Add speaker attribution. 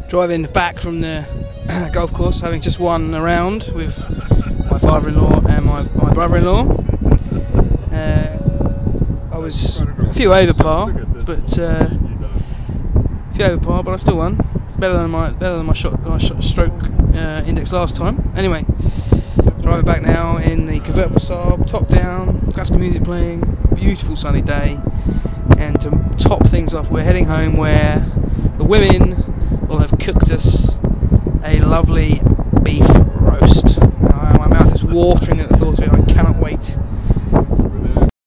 Speaker 1: Driving back from the golf course, having just won a round with my father-in-law and my brother-in-law. I was a few over par, but I still won. Better than my stroke index last time. Anyway, driving back now in the convertible Saab, top down, classical music playing, beautiful sunny day, and to top things off, we're heading home where the women will have cooked us a lovely beef roast. My mouth is watering at the thought of it. I cannot wait